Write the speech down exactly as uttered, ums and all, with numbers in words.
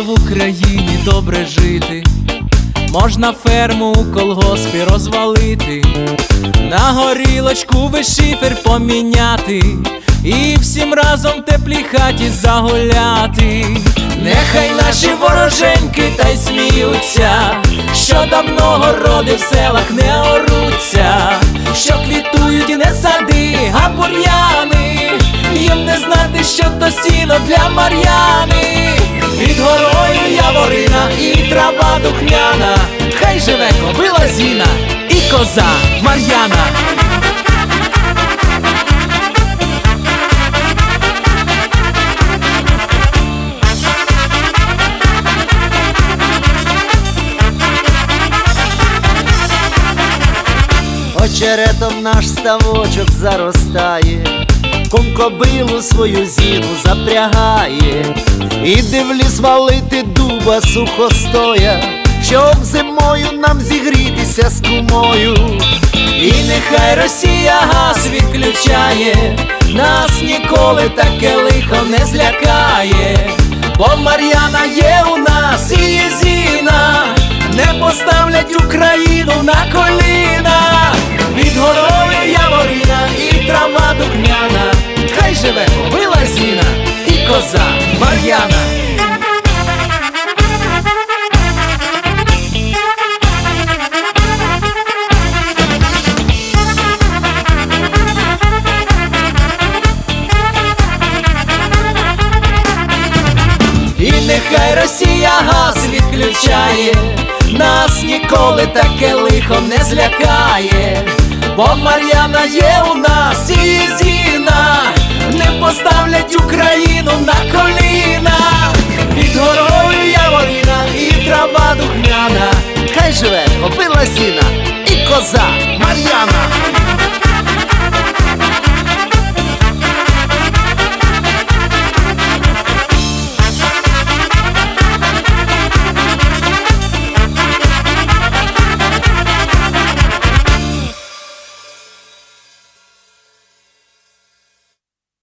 в Україні добре жити, можна ферму у колгоспі розвалити, на горілочку весь шифер поміняти і всім разом в теплій хаті загуляти. Нехай наші вороженьки та й сміються, що давно городи в селах не оруться, що квітують не сади, а бур'яни, їм не знати, що то сіно для Мар'яни. Під горою яворина і трава духмяна, хай живе кобила Зіна і коза Мар'яна. Очеретом наш ставочок заростає, кум кобилу свою Зіну запрягає, іде в ліс валити дуба сухостоя, щоб зимою нам зігрітися з кумою. І нехай Росія газ відключає, нас ніколи таке лихо не злякає, бо Мар'яна є у нас і є Зіна, не поставлять Україну на коліна. Під горою яворина і трава духмяна, хай живе кобила Зіна і коза Мар'яна. І нехай Росія газ відключає, нас ніколи таке лихо не злякає, бо Мар'яна є у нас і Зіна, не поставлять Україну на коліна. Під